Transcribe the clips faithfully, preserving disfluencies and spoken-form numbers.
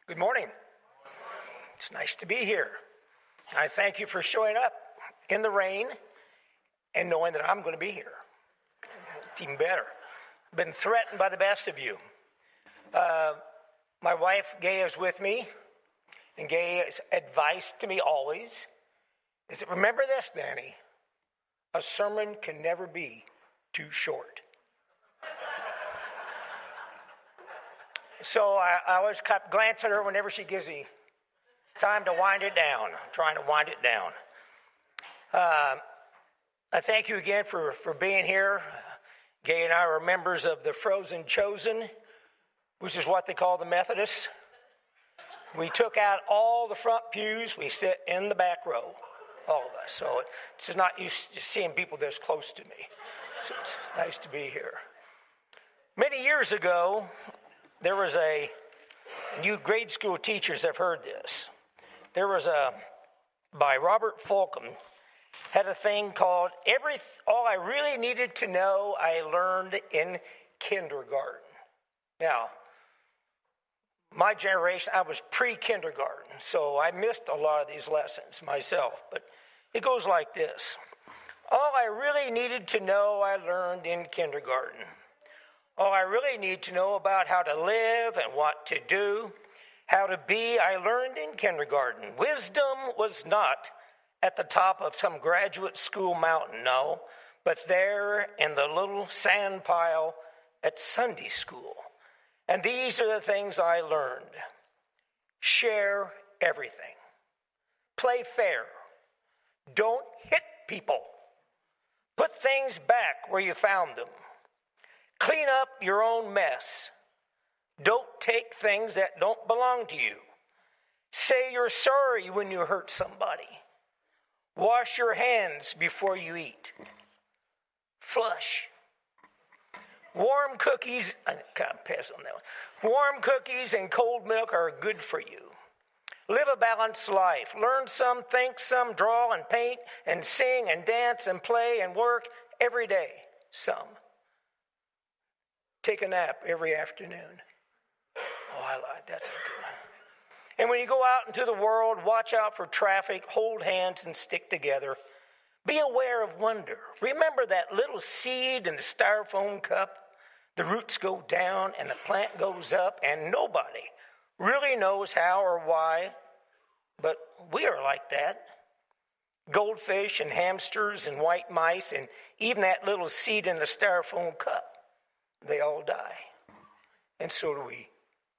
Good morning. It's nice to be here. I thank you for showing up in the rain and knowing that I'm going to be here. It's even better. I've been threatened by the best of you. Uh, my wife, Gay, is with me, and Gay's advice to me always is that, remember this, Danny, a sermon can never be too short. So I, I always glance at her whenever she gives me time to wind it down. I'm trying to wind it down. Uh, I thank you again for, for being here. Gay and I are members of the Frozen Chosen, which is what they call the Methodists. We took out all the front pews. We sit in the back row, all of us. So it's not used to seeing people this close to me. So it's nice to be here. Many years ago, there was a, and you grade school teachers have heard this. There was a, by Robert Fulghum, had a thing called every, all I really needed to know I learned in kindergarten. Now, my generation, I was pre-kindergarten, so I missed a lot of these lessons myself. But it goes like this. All I really needed to know I learned in kindergarten. All I really need to know about how to live and what to do, how to be, I learned in kindergarten. Wisdom was not at the top of some graduate school mountain, no, but there in the little sand pile at Sunday school. And these are the things I learned. Share everything. Play fair. Don't hit people. Put things back where you found them. Clean up your own mess. Don't take things that don't belong to you. Say you're sorry when you hurt somebody. Wash your hands before you eat. Flush. Warm cookies, I kind of pass on that one. Warm cookies and cold milk are good for you. Live a balanced life. Learn some, think some, draw and paint and sing and dance and play and work every day. Some. Take a nap every afternoon. Oh, I like that's a good one. And when you go out into the world, watch out for traffic, hold hands and stick together. Be aware of wonder. Remember that little seed in the styrofoam cup? The roots go down and the plant goes up, and nobody really knows how or why, but we are like that. Goldfish and hamsters and white mice and even that little seed in the styrofoam cup. They all die. And so do we.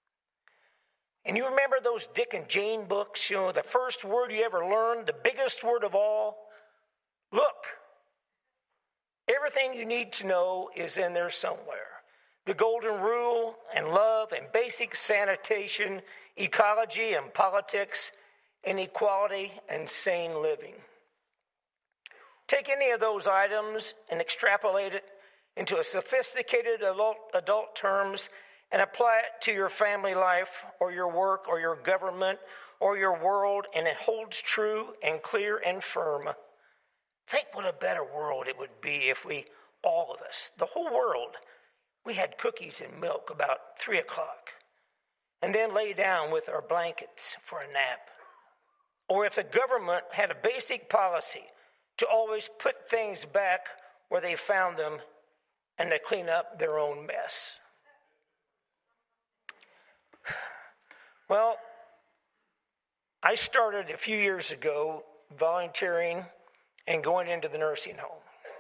And you remember those Dick and Jane books? You know, the first word you ever learned, the biggest word of all? Look. Everything you need to know is in there somewhere. The golden rule and love and basic sanitation, ecology and politics, and equality and sane living. Take any of those items and extrapolate it into a sophisticated adult, adult terms and apply it to your family life or your work or your government or your world, and it holds true and clear and firm. Think what a better world it would be if we, all of us, the whole world, we had cookies and milk about three o'clock and then lay down with our blankets for a nap. Or if the government had a basic policy to always put things back where they found them and to clean up their own mess. Well, I started a few years ago volunteering and going into the nursing home.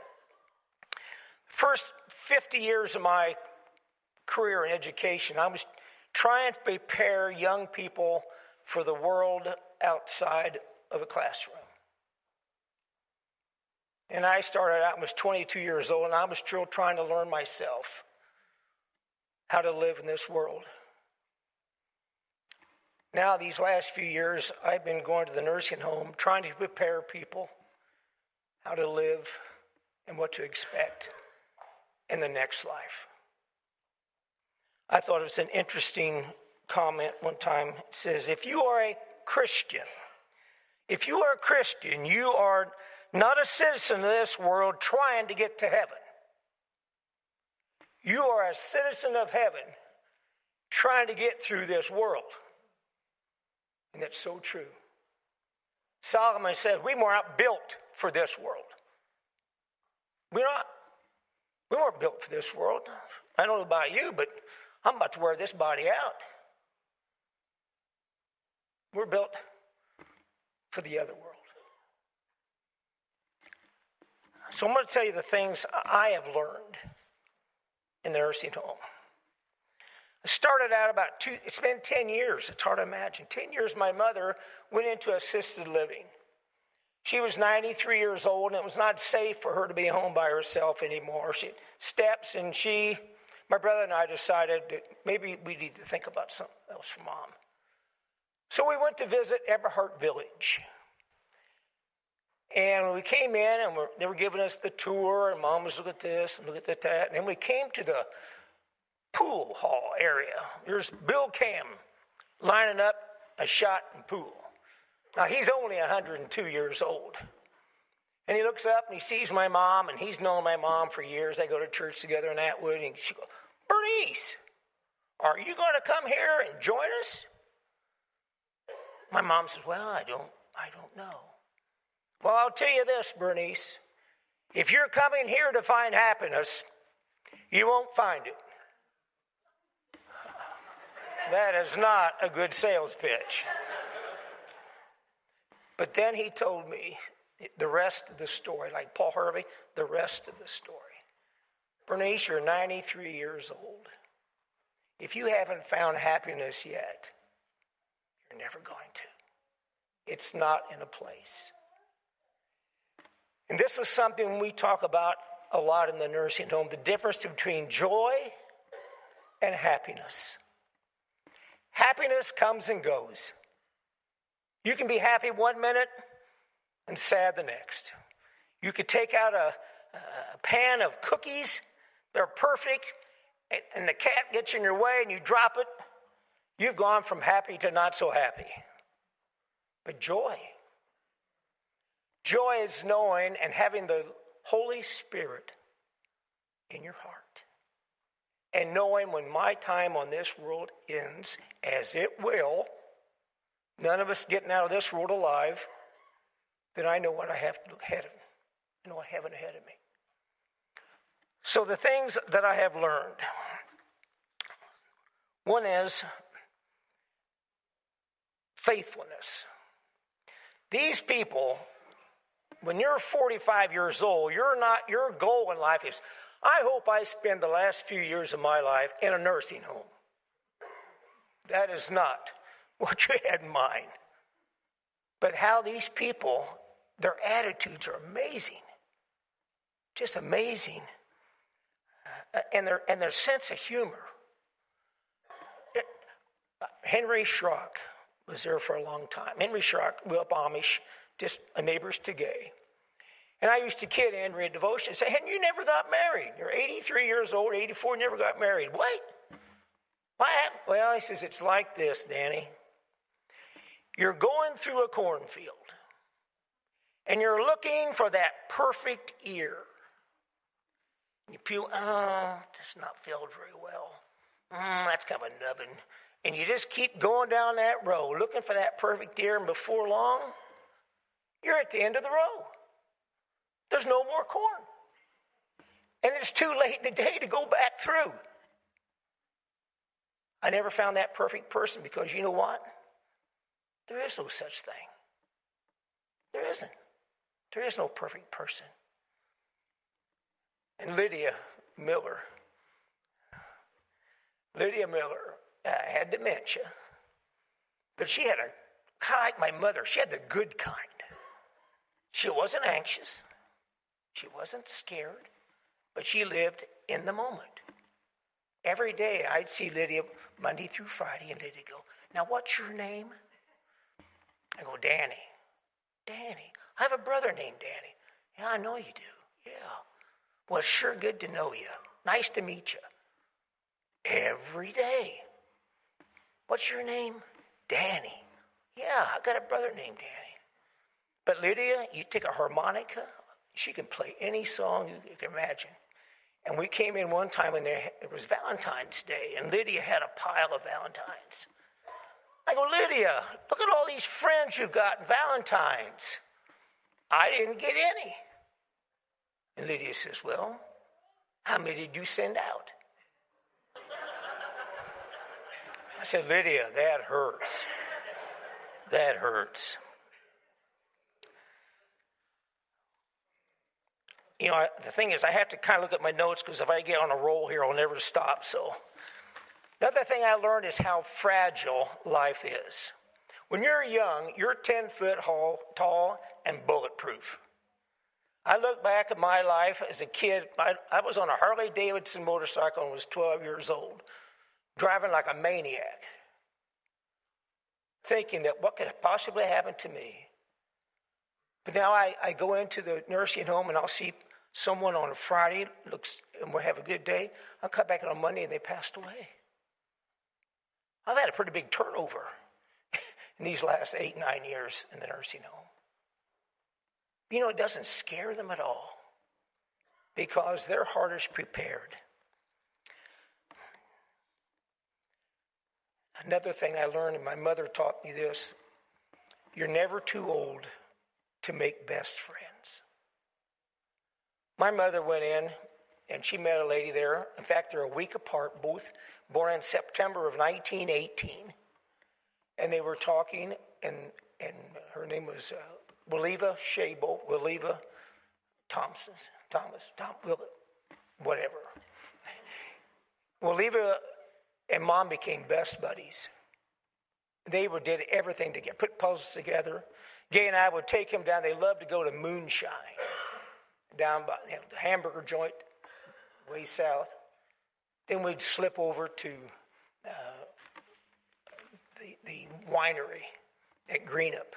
First fifty years of my career in education, I was trying to prepare young people for the world outside of a classroom. And I started out, I was twenty-two years old, and I was still trying to learn myself how to live in this world. Now, these last few years, I've been going to the nursing home, trying to prepare people how to live and what to expect in the next life. I thought it was an interesting comment one time. It says, if you are a Christian, if you are a Christian, you are not a citizen of this world trying to get to heaven. You are a citizen of heaven trying to get through this world. And that's so true. Solomon said, we were not built for this world. We're not. We weren't built for this world. I don't know about you, but I'm about to wear this body out. We're built for the other world. So I'm going to tell you the things I have learned in the nursing home. I started out about two, it's been ten years. It's hard to imagine. ten years my mother went into assisted living. She was ninety-three years old, and it was not safe for her to be home by herself anymore. She had steps, and she, my brother and I decided that maybe we need to think about something else for Mom. So we went to visit Eberhart Village. And we came in, and we're, they were giving us the tour, and Mom was, look at this, and look at that. And then we came to the pool hall area. There's Bill Cam lining up a shot and pool. Now, he's only one hundred two years old. And he looks up, and he sees my mom, and he's known my mom for years. They go to church together in Atwood, and she goes, Bernice, are you going to come here and join us? My mom says, well, I don't, I don't know. Well, I'll tell you this, Bernice. If you're coming here to find happiness, you won't find it. That is not a good sales pitch. But then he told me the rest of the story, like Paul Harvey, the rest of the story. Bernice, you're ninety-three years old. If you haven't found happiness yet, you're never going to. It's not in a place. And this is something we talk about a lot in the nursing home, the difference between joy and happiness. Happiness comes and goes. You can be happy one minute and sad the next. You could take out a, a pan of cookies, they're perfect, and, and the cat gets in your way and you drop it. You've gone from happy to not so happy. But joy. Joy is knowing and having the Holy Spirit in your heart. And knowing when my time on this world ends, as it will, none of us getting out of this world alive, then I know what I have to look ahead of me. I know I have it ahead of me. So the things that I have learned. One is faithfulness. These people, when you're forty-five years old, you're not, your goal in life is, I hope I spend the last few years of my life in a nursing home. That is not what you had in mind. But how these people, their attitudes are amazing. Just amazing. Uh, and their and their sense of humor. It, uh, Henry Schrock was there for a long time. Henry Schrock grew up Amish, just a neighbors to gay. And I used to kid Henry in devotion and say, Henry, you never got married. You're eighty-three years old, eighty-four, never got married. What? What happened? Well, he says, it's like this, Danny. You're going through a cornfield, and you're looking for that perfect ear. You peel, oh, it's not filled very well. Mm, that's kind of a nubbin. And you just keep going down that road, looking for that perfect ear, and before long, you're at the end of the road. There's no more corn. And it's too late in the day to go back through. I never found that perfect person because you know what? There is no such thing. There isn't. There is no perfect person. And Lydia Miller, Lydia Miller uh, had dementia, but she had a, kind of like my mother, she had the good kind. She wasn't anxious. She wasn't scared, but she lived in the moment. Every day I'd see Lydia Monday through Friday, and Lydia go, now what's your name? I go, Danny. Danny. I have a brother named Danny. Yeah, I know you do. Yeah. Well, it's sure good to know you. Nice to meet you. Every day. What's your name? Danny. Yeah, I got a brother named Danny. But Lydia, you take a harmonica, she can play any song you can imagine. And we came in one time and there it was Valentine's Day, and Lydia had a pile of Valentines. I I go, Lydia, look at all these friends you've got in Valentine's. I didn't get any. And Lydia says, well, how many did you send out? I said, Lydia, that hurts. That hurts. You know, I, the thing is, I have to kind of look at my notes because if I get on a roll here, I'll never stop. So the other thing I learned is how fragile life is. When you're young, you're ten foot tall and bulletproof. I look back at my life as a kid. I, I was on a Harley Davidson motorcycle and was twelve years old, driving like a maniac, thinking that what could possibly happen to me. But now I, I go into the nursing home and I'll see someone on a Friday, looks, and we'll have a good day. I'll come back on a Monday and they passed away. I've had a pretty big turnover in these last eight, nine years in the nursing home. You know, it doesn't scare them at all because their heart is prepared. Another thing I learned, and my mother taught me this, you're never too old to make best friends. My mother went in and she met a lady there. In fact, they're a week apart, both born in September of nineteen eighteen. And they were talking, and and her name was uh, Wiliva Shabo, Wiliva Thompson, Thomas, Tom, Will, whatever. Wiliva and Mom became best buddies. They would did everything together, put puzzles together. Gay and I would take him down. They loved to go to Moonshine, down by you know, the hamburger joint, way south. Then we'd slip over to uh, the, the winery at Greenup.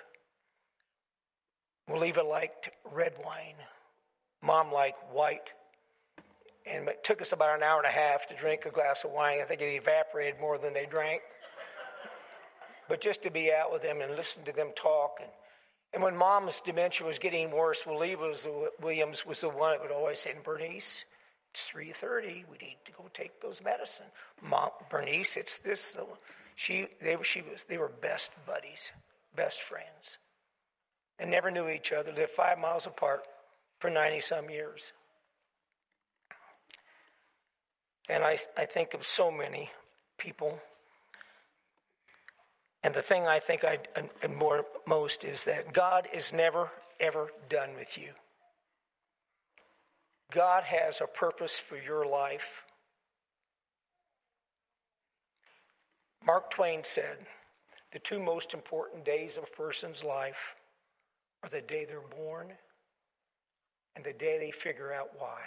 Wiliva liked red wine. Mom liked white. And it took us about an hour and a half to drink a glass of wine. I think it evaporated more than they drank. But just to be out with them and listen to them talk. And, and when Mom's dementia was getting worse, Wiliva Williams was the one that would always say, Bernice, it's three thirty. We need to go take those medicine. Mom, Bernice, it's this. So she, they, she was, they were best buddies, best friends. And never knew each other, lived five miles apart for ninety-some years. And I, I think of so many people. And the thing I think I and more most is that God is never, ever done with you. God has a purpose for your life. Mark Twain said, the two most important days of a person's life are the day they're born and the day they figure out why.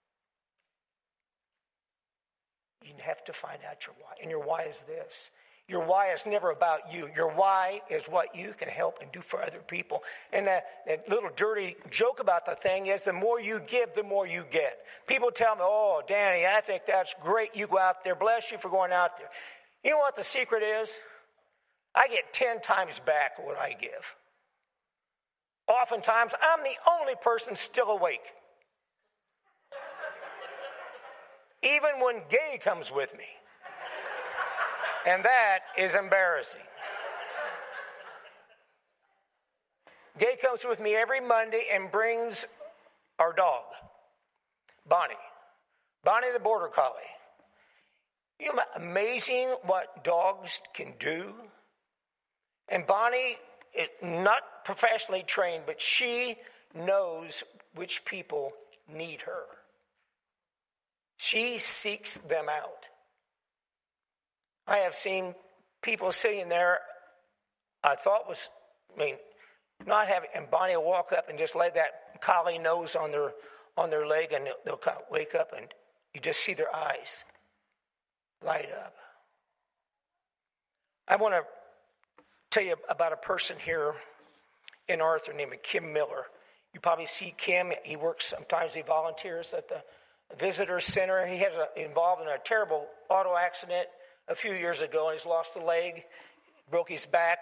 You have to find out your why. And your why is this. Your why is never about you. Your why is what you can help and do for other people. And that, that little dirty joke about the thing is the more you give, the more you get. People tell me, oh, Danny, I think that's great. You go out there. Bless you for going out there. You know what the secret is? I get ten times back what I give. Oftentimes, I'm the only person still awake. Even when Gay comes with me. And that is embarrassing. Gay comes with me every Monday and brings our dog, Bonnie. Bonnie the Border Collie. You know, amazing what dogs can do. And Bonnie is not professionally trained, but she knows which people need her. She seeks them out. I have seen people sitting there, I thought was, I mean, not having, and Bonnie will walk up and just lay that collie nose on their on their leg, and they'll, they'll kind of wake up, and you just see their eyes light up. I want to tell you about a person here in Arthur named Kim Miller. You probably see Kim. He works, sometimes he volunteers at the visitor center. He has a, involved in a terrible auto accident a few years ago, and he's lost a leg, broke his back.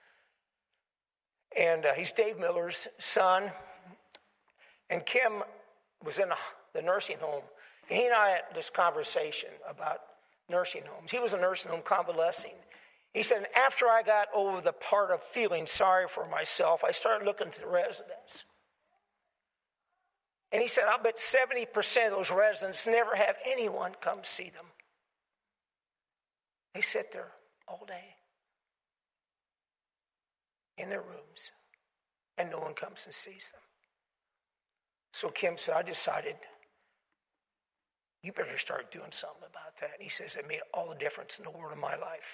And uh, he's Dave Miller's son. And Kim was in the nursing home. And he and I had this conversation about nursing homes. He was in a nursing home convalescing. He said, after I got over the part of feeling sorry for myself, I started looking at the residents. And he said, I bet seventy percent of those residents never have anyone come see them. They sit there all day in their rooms, and no one comes and sees them. So Kim said, I decided, you better start doing something about that. And he says, it made all the difference in the world of my life.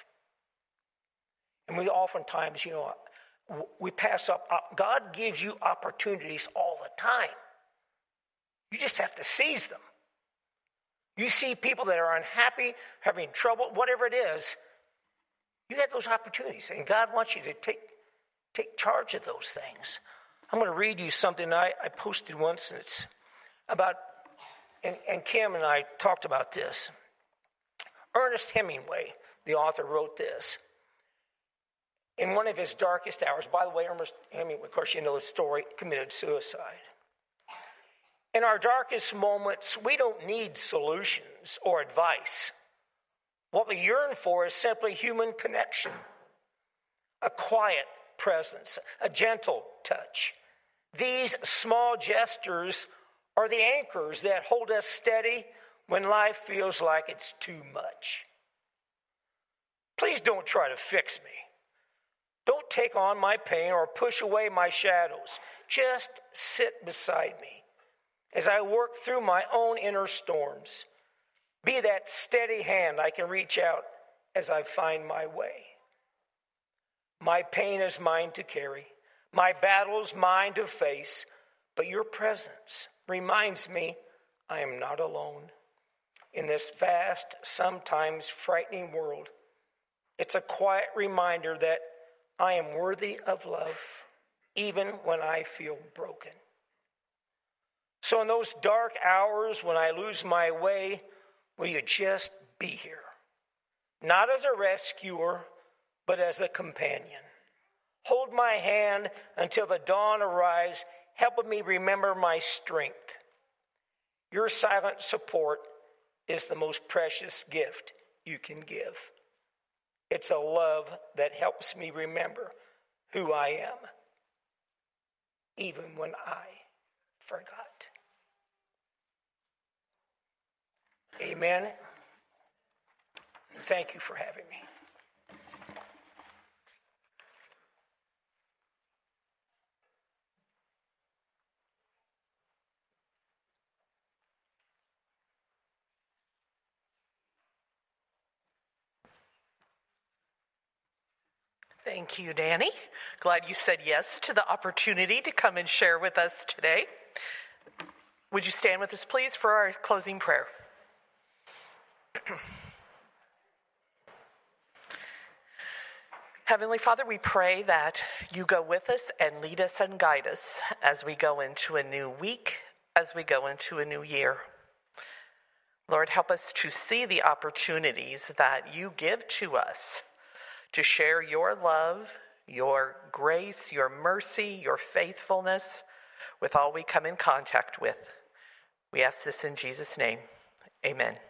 And we oftentimes, you know, we pass up. God gives you opportunities all the time. You just have to seize them. You see people that are unhappy, having trouble, whatever it is, you have those opportunities. And God wants you to take, take charge of those things. I'm going to read you something I, I posted once, and it's about, and, and Kim and I talked about this. Ernest Hemingway, the author, wrote this. In one of his darkest hours, by the way, Ernest Hemingway, of course, you know the story, committed suicide. In our darkest moments, we don't need solutions or advice. What we yearn for is simply human connection, a quiet presence, a gentle touch. These small gestures are the anchors that hold us steady when life feels like it's too much. Please don't try to fix me. Don't take on my pain or push away my shadows. Just sit beside me as I work through my own inner storms. Be that steady hand I can reach out as I find my way. My pain is mine to carry. My battle's mine to face. But your presence reminds me I am not alone. In this vast, sometimes frightening world, it's a quiet reminder that I am worthy of love, even when I feel broken. So in those dark hours when I lose my way, will you just be here? Not as a rescuer, but as a companion. Hold my hand until the dawn arrives, helping me remember my strength. Your silent support is the most precious gift you can give. It's a love that helps me remember who I am, even when I forgot. Amen. Thank you for having me. Thank you, Danny. Glad you said yes to the opportunity to come and share with us today. Would you stand with us, please, for our closing prayer? Heavenly Father, we pray that you go with us and lead us and guide us as we go into a new week, as we go into a new year. Lord, help us to see the opportunities that you give to us to share your love, your grace, your mercy, your faithfulness with all we come in contact with. We ask this in Jesus' name. Amen.